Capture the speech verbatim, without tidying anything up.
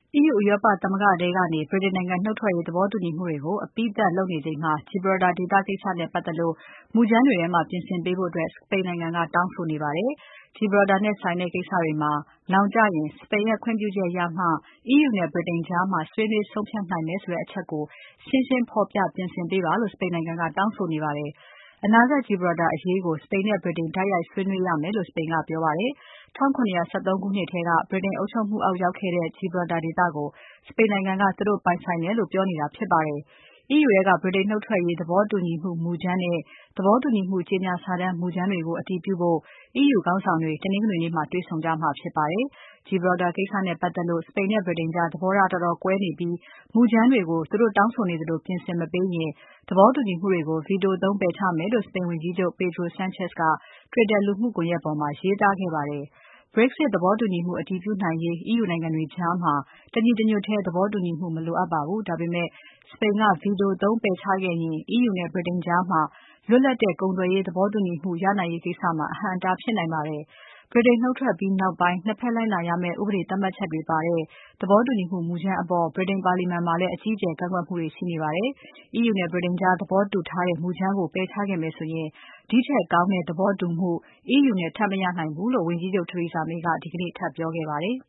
E. U ဥရောပသမဂ္ဂထဲကနေ ဗြိတိန်နိုင်ငံနုတ်ထွက်ရေးသဘောတူညီမှုတွေကို အပြီးသတ်လုပ်နေချိန်မှာ Gibraltar ဒေသကိစ္စနဲ့ပတ်သက်လို့ မူကြမ်းတွေထဲမှာ ပြင်ဆင်ပေးဖို့ စပိန်နိုင်ငံက တောင်းဆိုနေပါတယ်။ Gibraltar နဲ့ဆိုင်တဲ့ကိစ္စတွေမှာ နောင်ကျရင် စပိန်ရဲ့ခွင့်ပြုချက်ရမှ E. U နဲ့ဗြိတိန်ကြား ဆွေးနွေးဆုံးဖြတ်နိုင်မယ်ဆိုတဲ့အချက်ကို ရှင်းရှင်းဖော်ပြပြင်ဆင်ပေးပါလို့ စပိန်နိုင်ငံက တောင်းဆိုနေပါတယ်။ အနာဂတ် Gibraltar အရေးကို စပိန်နဲ့ ဗြိတိန်တိုက်ရိုက်ဆွေးနွေးရမယ်လို့ စပိန်ကပြောပါတယ်။ ၁၇၁၃ ခုနှစ်ထဲက ဗြိတိန်အုပ်ချုပ်မှုအောက်ရောက်ခဲ့တဲ့ Gibraltar ဒေသကို စပိန်နိုင်ငံက သူတို့ပိုင်ဆိုင်တယ်လို့ ပြောနေတာဖြစ်ပါတယ်။ E. U ထဲက ဗြိတိန်နုတ်ထွက်ရေး သဘောတူညီမှုမူကြမ်းနဲ့ သဘောတူညီမှုကြေညာစာတမ်းမူကြမ်းတွေကို အတည်ပြုဖို့ E. U ခေါင်းဆောင်တွေ တနင်္ဂနွေနေ့မှာ တွေ့ဆုံကြမှာဖြစ်ပါတယ်။ Gibraltar ကိစ္စနဲ့ပတ်သက်လို့ စပိန်နဲ့ ဗြိတိန်ကြား သဘောထားတော်တော်ကွဲနေပြီး မူကြမ်းတွေကို သူတို့တောင်းဆိုနေသလို ပြင်ဆင်မပေးရင် သဘောတူညီမှုတွေကို Veto သုံးပယ်ချမယ်လို့ စပိန်ဝန်ကြီးချုပ် Pedro Sanchez က Twitter လူမှုကွန်ယက်ပေါ်မှာ ရေးသားခဲ့ပါတယ်။ Brexit သဘောတူညီမှုအတည်ပြုနိုင်ရေး E. U နိုင်ငံတွေကြား တညီတညွတ်ထဲ သဘောတူညီမှု မလိုအပ်ပါဘူး။ ဒါပေမဲ့ စပိန်က Veto သုံးပယ်ချခဲ့ရင် E. U နဲ့ဗြိတိန်ကြား လွတ်လပ်တဲ့ကုန်သွယ်ရေးသဘောတူညီမှုရနိုင်ရေးကိစ္စမှာ အဟန့်အတားဖြစ်နိုင်ပါတယ်။ ဗြိတိန်နုတ်ထွက်ပြီးနောက်ပိုင်း ၂ ဖက်လိုက်နာရမယ့် ဥပဒေသတ်မှတ်ချက်တွေပါတဲ့ သဘောတူညီမှုမူကြမ်းအပေါ် ဗြိတိန်ပါလီမာန်မှာလည်း အကြီးအကျယ်ကန့်ကွက်မှုတွေရှိနေပါတယ်။ E. U နဲ့ဗြိတိန်ကြား သဘောတူထားတဲ့ မူကြမ်းကို ပယ်ချခဲ့မယ်ဆိုရင် ဒီထက်ကောင်းတဲ့ သဘောတူမှု E. U နဲ့ထပ်မရနိုင်ဘူးလို့ ဝန်ကြီးချုပ် Theresa May ကဒီကနေ့ ထပ်ပြောခဲ့ပါတယ်။